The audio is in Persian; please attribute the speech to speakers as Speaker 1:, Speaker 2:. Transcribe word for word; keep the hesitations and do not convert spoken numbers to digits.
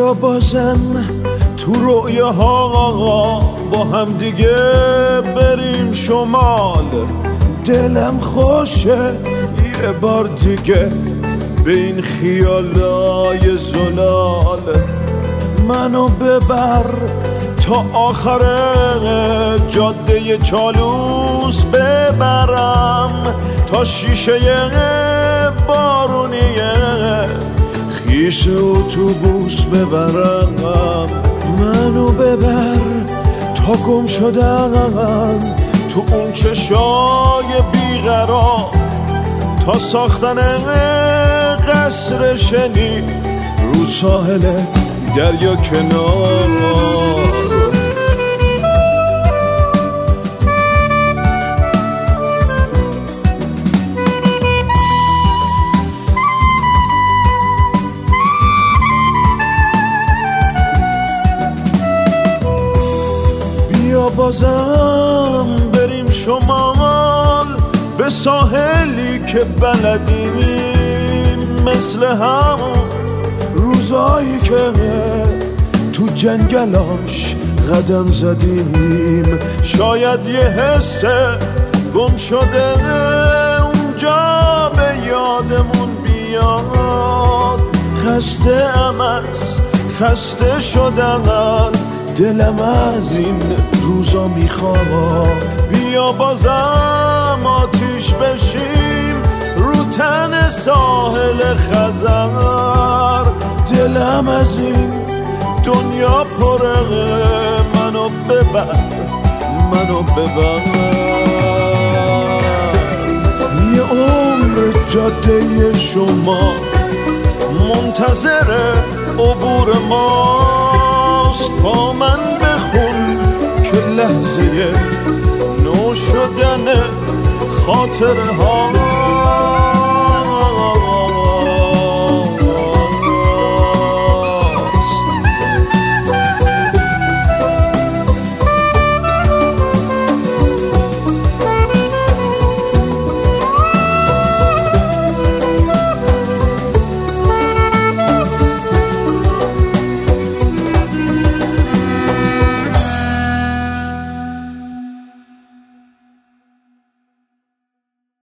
Speaker 1: بیا بازم تو رویاها با هم دیگه بریم شمال. دلم خوشه یه بار دیگه به این خیالای زلال. منو ببر تا آخر جاده چالوس، ببرم تا شیشه بارونیه خیش اتوبوس ببرم. منو ببر تا گم شدم تو اون چشای بیقرار، تا ساختن قصر شنی رو ساحل دریا کنار. بیا بازم بریم شمال، به ساحلی که بلدیم، مثل همون روزایی که تو جنگلاش قدم زدیم. شاید یه حس گم شده اونجا به یادمون بیاد. خسته ام از خسته شدن، دلم از این روزا میخواد. بیا بازم آتیش بشیم رو تن ساحل خزر. دلم از این دنیا پره، منو ببر منو ببر. یه عمر جاده شما منتظر عبور ماست. با من بخون که لحظه نو شدن خاطرها